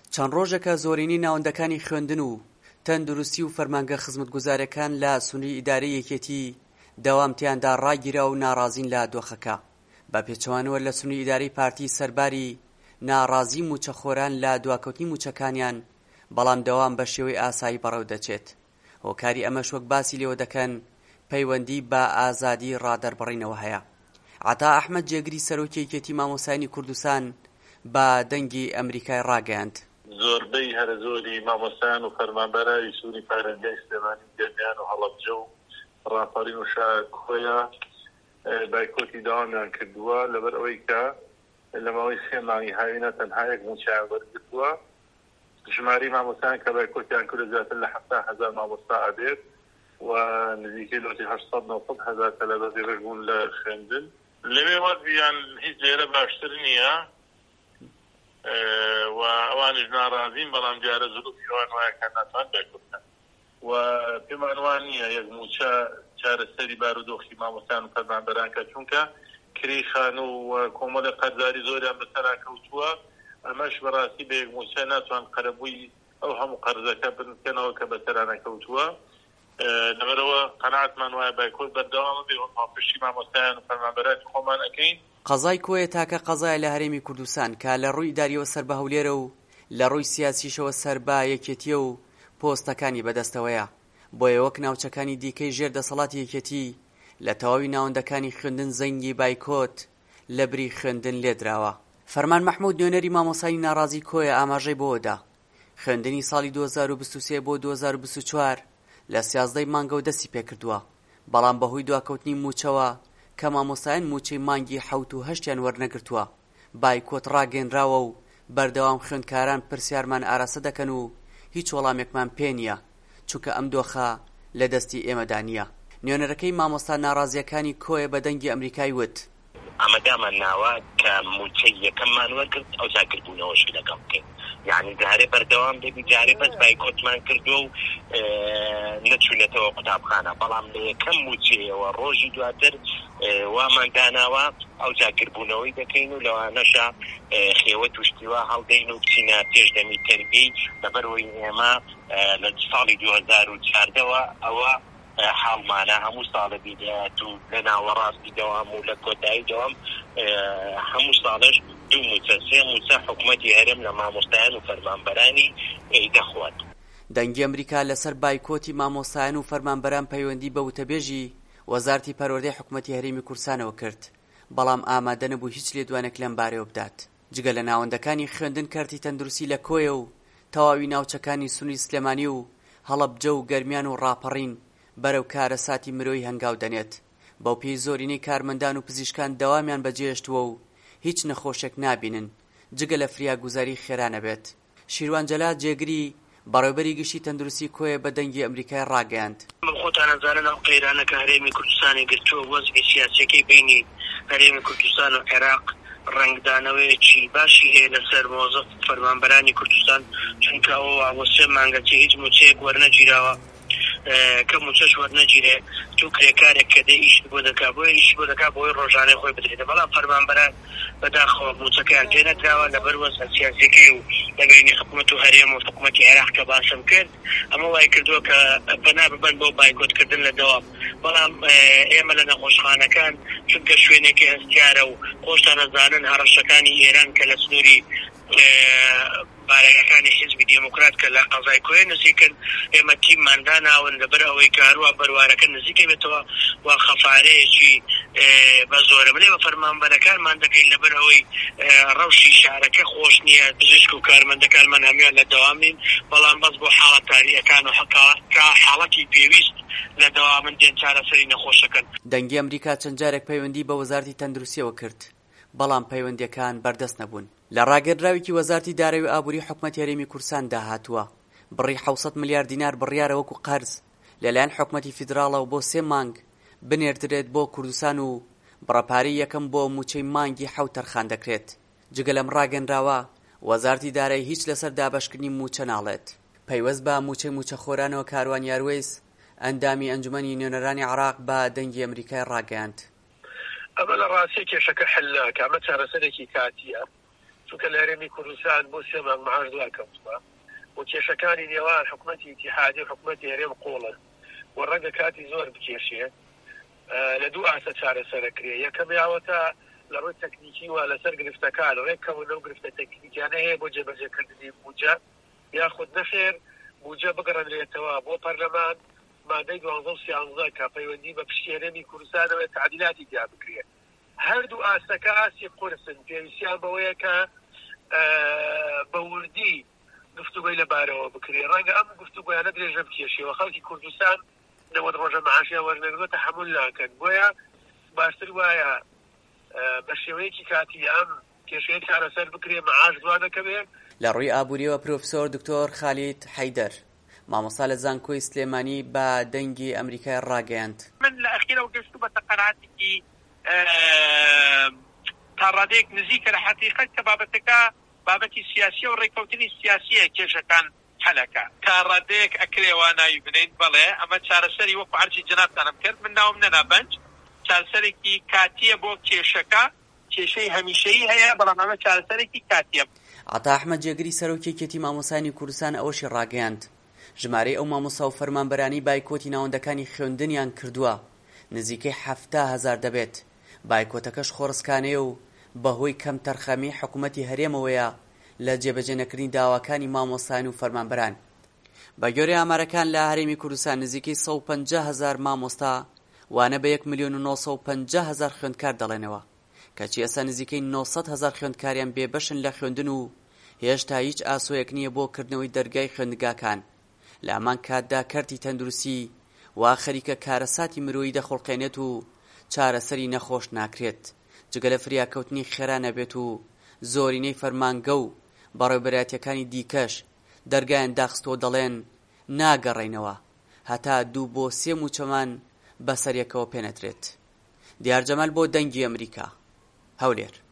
چەند ڕۆژێکە زۆرینەی ناوەندەکانی خوێندن و تەندروستی و فەرمانگە خزمەتگوزارەکان لە سنووری ئیدارەی یەکێتی دەوامتیاندا ڕاگیرا و ناڕازین لە دۆخەکە. بە پێچەوانەوە لە سنووری ئیدارەی پارتی سەرباری ناڕازی موچەخۆران لە دواکەوتنی موچەکانیان، بەڵام دەوام بە شێوەی ئاسایی بەڕێوە دەچێت. هۆکاری ئەمەش وەک باسی لێوە دەکەن پەیوەندی بە ئازادی ڕادەربڕینەوە هەیە. عەتا ئەحمەد جێگری سەرۆکی یەکێتی مامۆسایانی کوردستان بە دەنگی ئەمریکای ڕاگەیاند. زۆربەی هەرە زۆری مامۆستایان و فەرمانبەرای سووری پارێزگای سلێمانی گەرمیان و هەڵەبجە و ڕاپەڕین و شاکۆیە بایکۆتی داوامیان کردووە لەبەر ئەوەی کە لە ماوەی 3 مانگی هاوینە تەنها یەک موچیان وەرگرتووە. ژماری مامۆستایان کە بایکۆتیان کردە زیاتر لە 7,000 مامۆستا ئەبێت و نزیکەی لۆتی 800-900 هەزار تەلەبەتی ڕێژبوون لە خوێندن. لەوێ وەرزیان هیچ لێرە باشتر نییە و ئەوانش ناڕازین، بەڵام دیارە زلوفی ئەوان وایە کە ناتوان بایکۆتکەن و پێمان وان نییە یەک موچە چارەسەری بارودۆخی مامۆستایان و فەرمانبەران کە چونکە کریخان و کۆمەڵی قەرزداری زۆریان بەسەرا کەوتووە. ئەمەش بەڕاستی بە یەک موچە ناتوان قەرەبووی ئەو هەموو قەرزەکە بنکەنەوە کە بەسەرا نەکەوتووە. لەبەرەوە قەناعەتمان وایە بایکۆت بەردەوامە بێ و پاڵپشتی مامۆستایان و فەرمانبەرانی خۆمان ئەکەین. قەزای کۆیە تاکە قەزایە لە هەرێمی کوردستان کە لە ڕووی ئیداریەوە سەر بە هەولێرە و لە ڕووی سیاسیشەوە سەر بە یەکێتیە و پۆستەکانی بەدەستەوەیە. بۆیە وەک ناوچەکانی دیکەی ژێر دەسەڵاتی یەکێتی لە تەواوی ناوەندەکانی خوێندن زەنگی بایکۆت لە بری خوێندن لێدراوە. فەرمان مەحموود نوێنەری مامۆسای ناڕازی کۆیە ئاماژەی بۆدا خوێندنی ساڵی 2023 بۆ 2024 لە 13 مانگە و دەستی پێکردووە، بەڵام بەهۆی دواکەوتنی موچەوە کە مامۆستایان موچەی مانگی 7 و 8 وەرنەگرتووە، بایکۆت ڕاگەنراوە و بەردەوام خوێندکاران پرسیارمان ئاراسە دەکەن و هیچ وەڵامێکمان پێ نییە چونکە ئەم دۆخە لە دەستی ئێمەدا نییە. نوێنەرەکەی مامۆستا ناڕازیەکانی کۆیە بە دەنگی ئەمریکای وت: ئەمەدامان ناوە کە موچەی یەکەممان وەرگرت ئەو جاکردبوونەوەشی لەگەڵ بکەین، یعنی جارێ بەردەوام بێبی جارێ بەس بایکۆتمان کردو و نەچوونەتەوە قوتابخانە، بەڵام لە یەکەم موچەیەوە ڕۆژی دواتر وامان داناوە ئەو جاکردبوونەوەی دەکەین و لەوانەشە خێوە توشتیوە هەڵدەین و بچینە پێشدەمی تەربیەی. لەبەرەوەی ئێمە لە ساڵی 2014ەوە ئەوە حاڵمانە هەموو ساڵە بیدات و لە ناوەڕاستی دەوام و لە کۆتایی دەوام هەموو ساڵش 2 موچە 3 موچە حکوومەتی هەرێم لە مامۆستایان و فەرمانبەرانی دەخوات. دەنگی ئەمریکا لەسەر بایکۆتی مامۆستایان و فەرمانبەران پەیوەندی بە وتەبێژی وەزارەتی پەروەردەی حکوومەتی هەرێمی کوردستانەوە کرد، بەڵام ئامادە نەبوو هیچ لێدوانێک لەم بارەوە بدات. جگە لە ناوەندەکانی خوێندن کارتی تەندروستی لە کۆیە و تەواوی ناوچەکانی سنووری سلێمانی و هەڵەبجە و گەرمیان و ڕاپەڕین بەرەو کارە ساتی مرۆیی هەنگاو دەنێت. بەو پێی زۆرینەی کارمەندان و پزیشکان دەوامیان بەجێهێشتووە و هیچ نەخۆشێک نابینن جگە لە فریاگوزاری خێرانە بێت. شیروان جەلات جێگری بەڕێوەبەری گشتی تەندروستی کۆیە بە دەنگی ئەمریکای ڕاگەیاند: خۆتان ئەزانن ئەو قەیرانە کە هەرێمی کوردستانی گرتووە وەزعی سیاسیەکەی بینی هەرێمی کوردستان و عێراق ڕنگدانەوەیەکی باشی هەیە لەسەر مۆزەف فەرمانبەرانی کوردستان، چونکە ئەوە بۆ 3 مانگەتی هیچ موچەیەک وەرنەگیراوە کە موچەش وەرنەگیرێ تو کرێکارێک کە دەی ئیش بۆ دەکا بۆی ئیش بۆ دەکا بۆی ڕۆژانەی خۆی بدرێتە، بەڵام فەرمانبەران بەداخەوە موچەکەیان تێ نەکراوە لەبەر وەزع سیاسیەکەی و لەبینی حکوومەت و هەرێم و حکوومەتی عێراق کە باسم کرد ئەمە وای کردووە کە پەنا ببەن بۆ بایکۆتکردن لە دەوام. بەڵام ئێمە لە نەخۆشخانەکان چونکە شوێنێکی هەستیارە و خۆشتان ئەزانن هەڕەشەکانی ئێران کە لە سنووری بارەکەکانی حیزبی دموکرات کە لە قەزای کۆیە نزیکن، ئێمە تیممان داناون لەبەر ئەوەی کە هەروە بەروارەکە نزیکە بێتەوە و خەفارەیەکی بە زۆرە بڵێ بە فەرمانبەرەکانمان دەکەین لەبەر ئەوەی ڕەوشی شارەکە خۆش نییە، پزیشک و کارمەندەکانمان هەمویان لە دەوامین، بەڵام بەس بۆ حاڵەتاریەکان و حاڵەتی پێویست لە دەوامن دێن چارەسەری نەخۆشەکەن. دەنگی ئەمریکا چەند جارێک پەیوەندی بە وەزارەتی تەندروستیەوە کرد، بەڵام پەیوەندیەکان بەردەست نەبوون. لە ڕاگەندراوێکی وەزارەتی دارایی و ئابووری حکوومەتی هەرێمی کوردستان داهاتووە بڕی 700 ملیار دینار بڕیارە وەکو قەرز لەلایەن حکوومەتی فیدراڵەوە بۆ 3 مانگ بنێردرێت بۆ کوردستان و بڕەپاری یەکەم بۆ موچەی مانگی 7 تەرخان دەکرێت. جگە لەم ڕاگەندراوە وەزارەتی دارایی هیچ لەسەر دابەشکردنی موچە ناڵێت. پەیوەست بە موچەی موچەخۆرانەوە کاروان یاروێز ئەندامی ئەنجومەنی نوێنەرانی عێراق بە دەنگی ئەمریکای ڕاگەیاند: ئەمە لە ڕاستی کێشەکە حەلناکە، ئەمە چارەسەرێکی کاتیە، چونکە لە هەرێمی کوردستان بۆ 3 مانگ معاش دوای کەوتووە و کێشەکانی نێوان حکوومەتی ئیتیحادی و حکوومەتی هەرێم قوڵن و ڕەنگە کاتی زۆر بکێشێ لە دوو ئاسە چارەسەرەکرێ یەکەم یاوەتە لە ڕووی تەکنیکی و لەسەر گرفتەکان ڕێکەوە لەو گرفتە تەکنیکیانە هەیە بۆ جێبەجێکردنی بودجە یاخود نەخێر بودجە بگەڕێنرێتەوە بۆ پەرلەمان مادەی 12 کە پەیوەندی بە پشتی هەرێمی کوردستانەوە تعدیلاتی تیا بکرێت هەردوو ئاسەکە ئاسی قورسن پێویستیان بەوەیە کە بەوردی گفتوگۆی لەبارەوە بکرێ ڕەنگە ئەم گفتوگۆیانە درێژە بکێشێەوە خەڵکی کوردستان 90 ڕۆژە معاشیان وەرنەگرێتە تەحمل ناکەن بۆیە باشتر وایە بە شێوەیەکی کاتی ئەم کێشەیە چارەسەر بکرێ معاش دوانەکە بێ. لە ڕووی ئابووریەوە پرۆفسۆر دکتۆر خالید حەیدەر مامۆستا لە زانکۆی سلێمانی بە دەنگی ئەمریکای ڕاگەیاند. من لە ئەخیرەوە گەشت بە تەقەناعاتێکی تا ڕادەیەک نزیکە لە حەقیقەت کە بابەتی سیاسی و ڕێککەوتنی سیاسیە کێشەکان هەلەکە تا ڕادەیەک ئەکرێوە ناوی بنین بەڵێ ئەمە چارەسەری وەکو عەرجی جەنابتانم کرد من ناوم نەنا بەنج چارەسەرێکی کاتیە بۆ کێشەکە کێشەی هەمیشەیی هەیە بەڵام ئەمە چارەسەرێکی کاتیە. عەتا ئەحمەد جێگری سەرۆکیەتی مامۆسانی کوردستان ئەوەشی ڕاگەیاند ژمارەی ئەو مامۆستا و فەرمانبەرانی بایکۆتی ناوەندەکانی خوێندنیان کردووە نزیکەی 7,000 دەبێت بایکۆتەکەش خۆڕسکانەیە و بەهۆی کەم تەرخەمی حکوومەتی هەرێمەوەیە لە جێبەجێنەکردنی داواکانی مامۆستان و فەرمانبەران. بە گوێرەی ئامارەکان لە هەرێمی کوردستان نزیکەی 150,000 مامۆستا وانە بە 1,950,000 خوێندکار دەڵێنەوە کەچی ئێستا نزیکەی 900,000 خوێندکاریان بێبەشن لە خوێندن و هێشتا هیچ ئاسۆیەک نییە بۆ کردنەوەی دەرگای خوێندگاکان لە ئەمان کاتدا کەرتی تەندروستی وا خەریکە کارەساتی مرۆیی دەخۆڵقێنێت و چارەسەری نەخۆش ناکرێت جگە لە فریاکەوتنی خێرا نەبێت و زۆرینەی فەرمانگە و بەڕێوەبەرایەتیەکانی دیکەش دەرگایان داخستۆ دەڵێن ناگەڕێنەوە هەتا 2 بۆ 3 موچەمان بەسەریەکەوە پێنەترێت. دیار جەمال بۆ دەنگی ئەمریکا هەولێر.